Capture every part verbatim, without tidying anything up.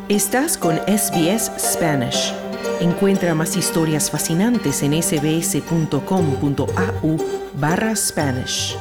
Estás con S B S Spanish. Encuentra más historias fascinantes en sbs.com.au barra Spanish.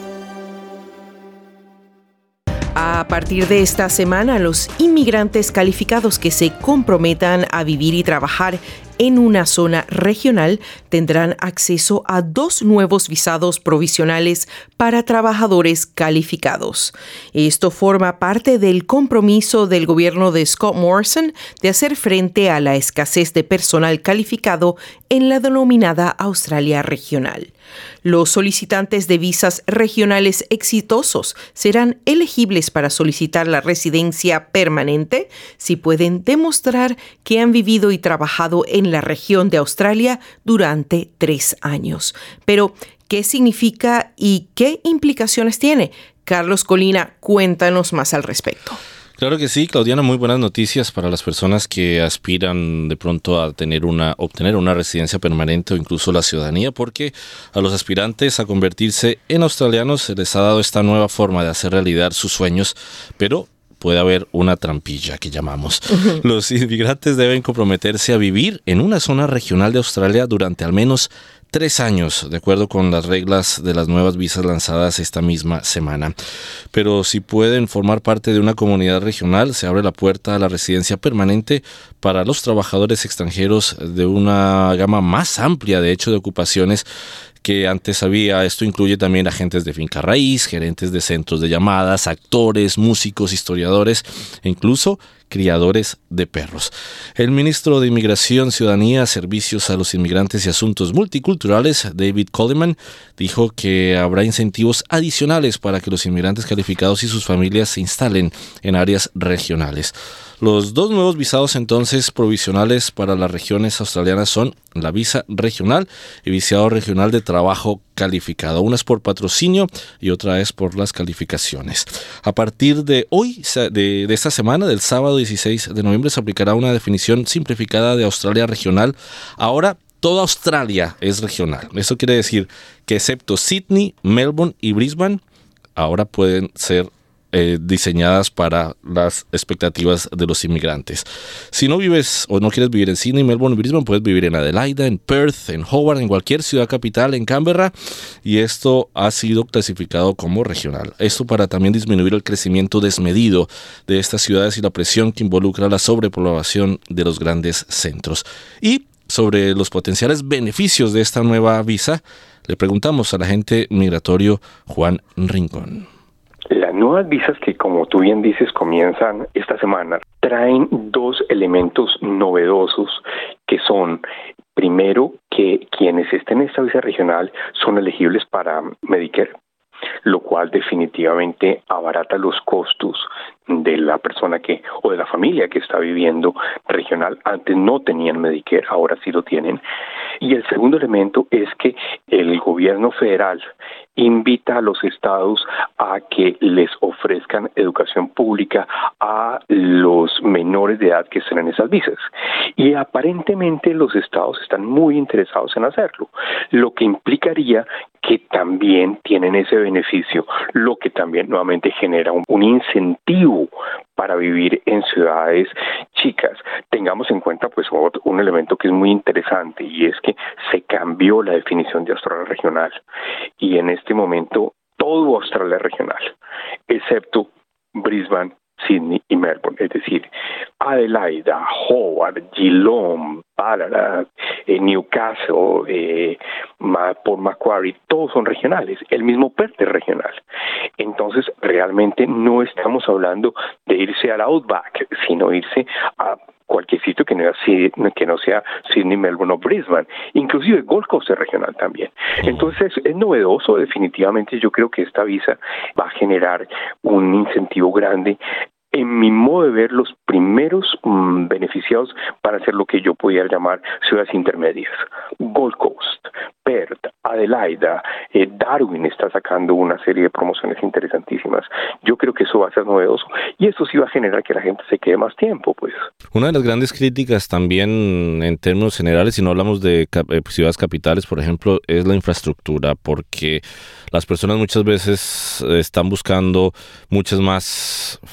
A partir de esta semana, los inmigrantes calificados que se comprometan a vivir y trabajar en una zona regional tendrán acceso a dos nuevos visados provisionales para trabajadores calificados. Esto forma parte del compromiso del gobierno de Scott Morrison de hacer frente a la escasez de personal calificado en la denominada Australia regional. Los solicitantes de visas regionales exitosos serán elegibles para solicitar la residencia permanente si pueden demostrar que han vivido y trabajado en la región de Australia durante tres años. Pero, ¿qué significa y qué implicaciones tiene? Carlos Colina, cuéntanos más al respecto. Claro que sí, Claudiana, muy buenas noticias para las personas que aspiran de pronto a tener una, obtener una residencia permanente o incluso la ciudadanía, porque a los aspirantes a convertirse en australianos se les ha dado esta nueva forma de hacer realidad sus sueños, pero puede haber una trampilla que llamamos. Uh-huh. Los inmigrantes deben comprometerse a vivir en una zona regional de Australia durante al menos tres años, de acuerdo con las reglas de las nuevas visas lanzadas esta misma semana. Pero si pueden formar parte de una comunidad regional, se abre la puerta a la residencia permanente para los trabajadores extranjeros de una gama más amplia, de hecho, de ocupaciones que antes había. Esto incluye también agentes de finca raíz, gerentes de centros de llamadas, actores, músicos, historiadores e incluso criadores de perros. El ministro de Inmigración, Ciudadanía, Servicios a los Inmigrantes y Asuntos Multiculturales, David Coleman, dijo que habrá incentivos adicionales para que los inmigrantes calificados y sus familias se instalen en áreas regionales. Los dos nuevos visados entonces provisionales para las regiones australianas son la visa regional y visado regional de trabajo calificado. Una es por patrocinio y otra es por las calificaciones. A partir de hoy, de, de esta semana, del sábado dieciséis de noviembre, se aplicará una definición simplificada de Australia regional. Ahora, toda Australia es regional. Eso quiere decir que excepto Sydney, Melbourne y Brisbane, ahora pueden ser Eh, diseñadas para las expectativas de los inmigrantes. Si no vives o no quieres vivir en Sydney, Melbourne y Brisbane, puedes vivir en Adelaida, en Perth, en Hobart, en cualquier ciudad capital, en Canberra, y esto ha sido clasificado como regional. Esto para también disminuir el crecimiento desmedido de estas ciudades y la presión que involucra la sobrepoblación de los grandes centros. Y sobre los potenciales beneficios de esta nueva visa, le preguntamos al agente migratorio Juan Rincón. Las nuevas visas que, como tú bien dices, comienzan esta semana, traen dos elementos novedosos que son, primero, que quienes estén en esta visa regional son elegibles para Medicare, lo cual definitivamente abarata los costos de la persona que o de la familia que está viviendo regional. Antes no tenían Medicare, ahora sí lo tienen. Y el segundo elemento es que el gobierno federal invita a los estados a que les ofrezcan educación pública a los menores de edad que estén en esas visas. Y aparentemente los estados están muy interesados en hacerlo, lo que implicaría que también tienen ese beneficio, lo que también nuevamente genera un, un incentivo para vivir en ciudades chicas. Tengamos en cuenta pues un elemento que es muy interesante, y es que se cambió la definición de Australia regional, y en este momento todo Australia regional, excepto Brisbane, Sydney y Melbourne, es decir, Adelaida, Hobart, Geelong, Ballarat, eh, Newcastle, eh, Port Macquarie, todos son regionales. El mismo Perth es regional. Entonces, realmente no estamos hablando de irse al Outback, sino irse a cualquier sitio que no sea, que no sea Sydney, Melbourne o Brisbane. Inclusive Gold Coast es regional también. Entonces, es novedoso. Definitivamente yo creo que esta visa va a generar un incentivo grande. En mi modo de ver, los primeros mmm, beneficiados van a ser lo que yo podría llamar ciudades intermedias. Gold Coast, Perth, Adelaida, eh, Darwin está sacando una serie de promociones interesantísimas. Yo creo que eso va a ser novedoso, y eso sí va a generar que la gente se quede más tiempo, pues. Una de las grandes críticas también en términos generales, si no hablamos de cap- eh, ciudades capitales, por ejemplo, es la infraestructura, porque las personas muchas veces están buscando muchas más facilidades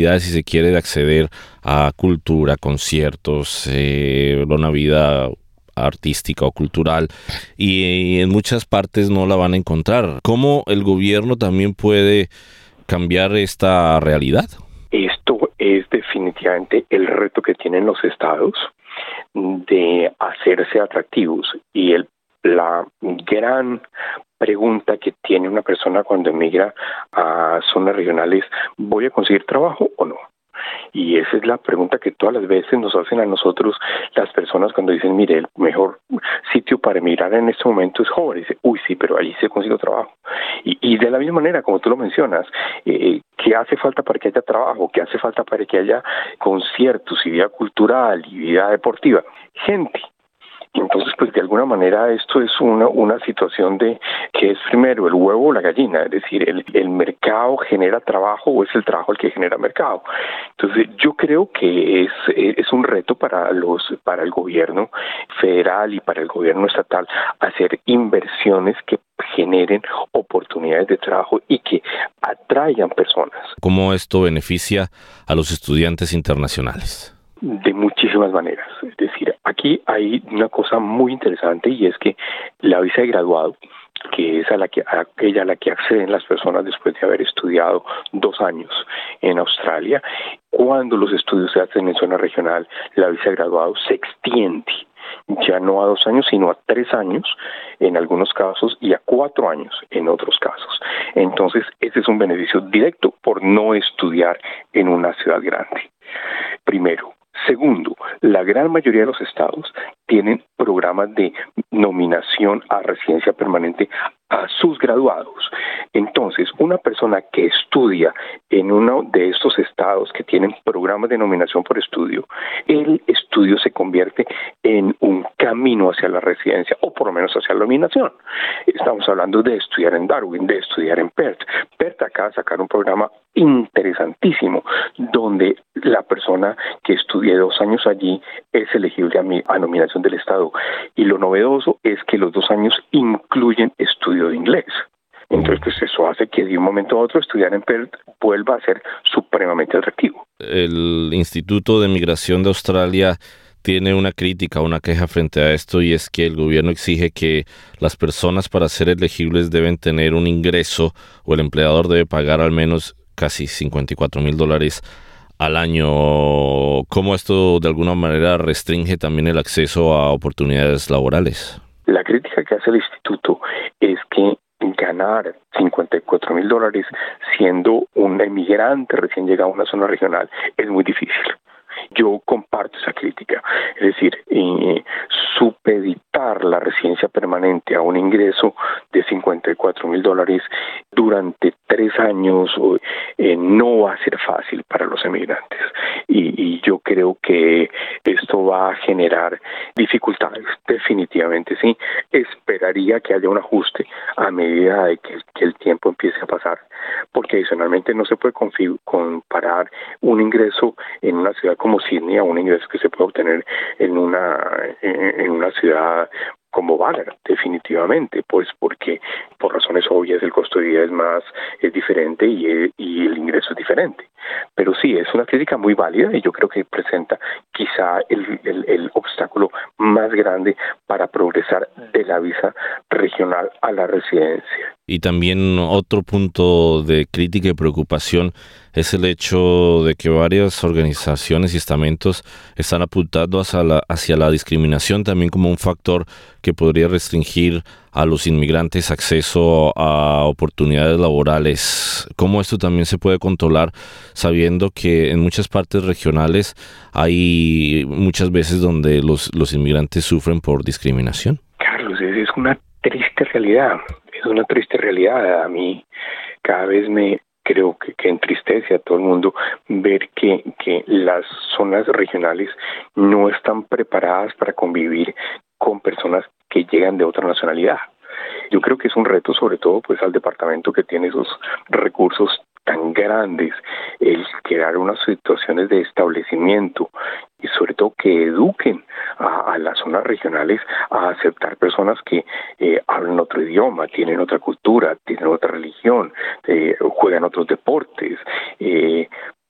posibilidades, si se quiere, de acceder a cultura, conciertos, eh, una vida artística o cultural, y en muchas partes no la van a encontrar. ¿Cómo el gobierno también puede cambiar esta realidad? Esto es definitivamente el reto que tienen los estados de hacerse atractivos, y el, la gran pregunta que tiene una persona cuando emigra a zonas regionales: ¿voy a conseguir trabajo o no? Y esa es la pregunta que todas las veces nos hacen a nosotros las personas cuando dicen: mire, el mejor sitio para emigrar en este momento es joven. Y dice: uy, sí, pero allí se consigue trabajo. Y, y de la misma manera, como tú lo mencionas, eh, ¿qué hace falta para que haya trabajo? ¿Qué hace falta para que haya conciertos y vida cultural y vida deportiva? Gente. Entonces, pues de alguna manera esto es una, una situación de que es primero el huevo o la gallina, es decir, el, el mercado genera trabajo o es el trabajo el que genera mercado. Entonces, yo creo que es, es un reto para los para el gobierno federal y para el gobierno estatal hacer inversiones que generen oportunidades de trabajo y que atraigan personas. ¿Cómo esto beneficia a los estudiantes internacionales? De muchísimas maneras. Es decir, aquí hay una cosa muy interesante, y es que la visa de graduado, que es a la que a aquella a la que acceden las personas después de haber estudiado dos años en Australia, cuando los estudios se hacen en zona regional, la visa de graduado se extiende ya no a dos años, sino a tres años en algunos casos y a cuatro años en otros casos. Entonces, ese es un beneficio directo por no estudiar en una ciudad grande. Primero. Segundo, la gran mayoría de los estados tienen programas de nominación a residencia permanente a sus graduados. Entonces, una persona que estudia en uno de estos estados que tienen programas de nominación por estudio, el estudio se convierte en un camino hacia la residencia, o por lo menos hacia la nominación. Estamos hablando de estudiar en Darwin, de estudiar en Perth. Perth acaba de sacar un programa interesantísimo, donde la persona que estudie dos años allí es elegible a, mi, a nominación del Estado. Y lo novedoso es que los dos años incluyen estudio de inglés. Entonces, pues eso hace que de un momento a otro estudiar en Perth vuelva a ser supremamente atractivo. El Instituto de Migración de Australia tiene una crítica, una queja frente a esto, y es que el gobierno exige que las personas, para ser elegibles, deben tener un ingreso, o el empleador debe pagar al menos casi cincuenta y cuatro mil dólares al año. ¿Cómo esto de alguna manera restringe también el acceso a oportunidades laborales? La crítica que hace el instituto es que ganar cincuenta y cuatro mil dólares siendo un emigrante recién llegado a una zona regional es muy difícil. Yo comparto esa crítica, es decir, eh, supeditar la residencia permanente a un ingreso de cincuenta y cuatro mil dólares durante tres años eh, no va a ser fácil para los emigrantes, y, y yo creo que esto va a generar dificultades, definitivamente sí. Esperaría que haya un ajuste a medida de que, que el tiempo empiece a pasar, porque adicionalmente no se puede config- comparar un ingreso en una ciudad como Sydney a un ingreso que se puede obtener en una en, en una ciudad como Ballarat, definitivamente, pues porque por razones obvias el costo de vida es más es diferente y el, y el ingreso es diferente. Pero sí, es una crítica muy válida, y yo creo que presenta quizá el, el, el obstáculo más grande para progresar de la visa regional a la residencia. Y también otro punto de crítica y preocupación es el hecho de que varias organizaciones y estamentos están apuntando hacia la, hacia la discriminación también como un factor que podría restringir a los inmigrantes acceso a oportunidades laborales. ¿Cómo esto también se puede controlar, sabiendo que en muchas partes regionales hay muchas veces donde los, los inmigrantes sufren por discriminación? Carlos, es una triste realidad, es una triste realidad. A mí cada vez me creo que, que entristece a todo el mundo ver que, que las zonas regionales no están preparadas para convivir con personas que llegan de otra nacionalidad. Yo creo que es un reto, sobre todo pues al departamento que tiene esos recursos tan grandes, el crear unas situaciones de establecimiento y sobre todo que eduquen a, a las zonas regionales a aceptar personas que eh, hablan otro idioma, tienen otra cultura, tienen otra religión, eh, juegan otros deportes, eh, porque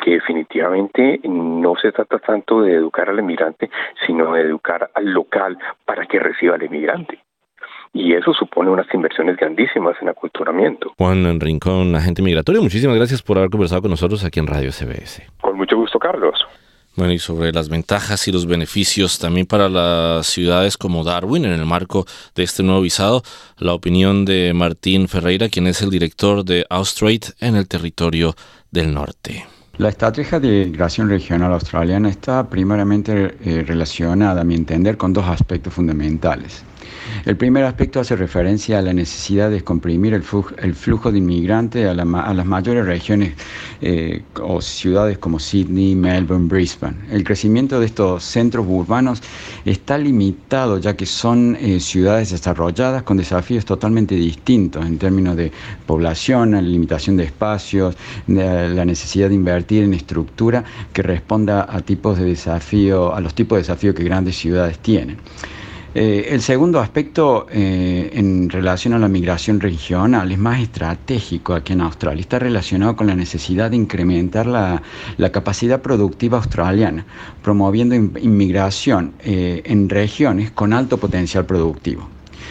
porque definitivamente no se trata tanto de educar al inmigrante, sino de educar al local para que reciba al inmigrante. Y eso supone unas inversiones grandísimas en aculturamiento. Juan Rincón, agente migratorio, muchísimas gracias por haber conversado con nosotros aquí en Radio S B S. Con mucho gusto, Carlos. Bueno, y sobre las ventajas y los beneficios también para las ciudades como Darwin en el marco de este nuevo visado, la opinión de Martín Ferreira, quien es el director de Austrade en el territorio del norte. La estrategia de integración regional australiana está primariamente eh, relacionada, a mi entender, con dos aspectos fundamentales. El primer aspecto hace referencia a la necesidad de descomprimir el flujo, el flujo de inmigrantes a, la, a las mayores regiones eh, o ciudades como Sydney, Melbourne, Brisbane. El crecimiento de estos centros urbanos está limitado, ya que son eh, ciudades desarrolladas con desafíos totalmente distintos en términos de población, la limitación de espacios, de la necesidad de invertir en estructura que responda a tipos de desafío, a los tipos de desafíos que grandes ciudades tienen. Eh, el segundo aspecto eh, en relación a la migración regional es más estratégico aquí en Australia. Está relacionado con la necesidad de incrementar la, la capacidad productiva australiana, promoviendo in, inmigración eh, en regiones con alto potencial productivo.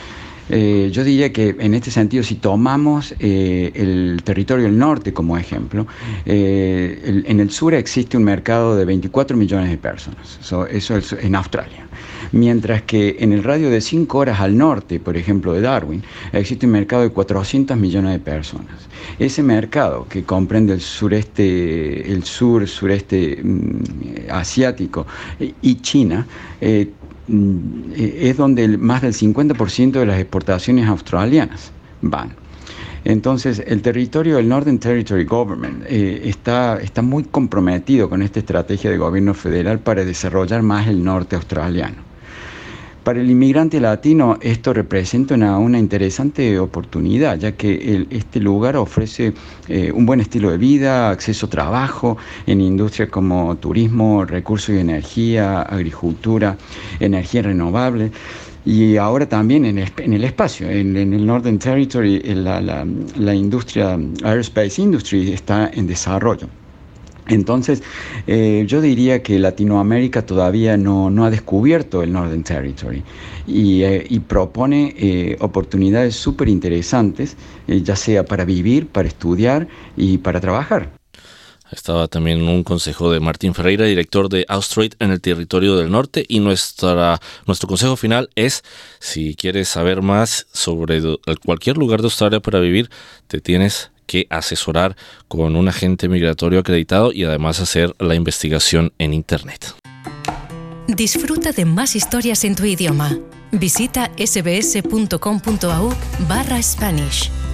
Eh, yo diría que en este sentido, si tomamos eh, el territorio del norte como ejemplo, eh, el, en el sur existe un mercado de veinticuatro millones de personas, so, eso es en Australia. Mientras que en el radio de cinco horas al norte, por ejemplo, de Darwin, existe un mercado de cuatrocientos millones de personas. Ese mercado, que comprende el sureste, el sur, sureste mm, asiático y China, eh, es donde más del cincuenta por ciento de las exportaciones australianas van. Entonces, el territorio del Northern Territory Government eh, está, está muy comprometido con esta estrategia de gobierno federal para desarrollar más el norte australiano. Para el inmigrante latino esto representa una, una interesante oportunidad, ya que el, este lugar ofrece eh, un buen estilo de vida, acceso a trabajo en industrias como turismo, recursos y energía, agricultura, energía renovable. Y ahora también en el, en el espacio, en, en el Northern Territory, la, la, la industria, aerospace industry está en desarrollo. Entonces, eh, yo diría que Latinoamérica todavía no, no ha descubierto el Northern Territory y, eh, y propone eh, oportunidades súper interesantes, eh, ya sea para vivir, para estudiar y para trabajar. Estaba también un consejo de Martín Ferreira, director de Austrade en el territorio del norte, y nuestra, nuestro consejo final es, si quieres saber más sobre cualquier lugar de Australia para vivir, te tienes que asesorar con un agente migratorio acreditado y además hacer la investigación en Internet. Disfruta de más historias en tu idioma. Visita sbs punto com punto a u barra Spanish.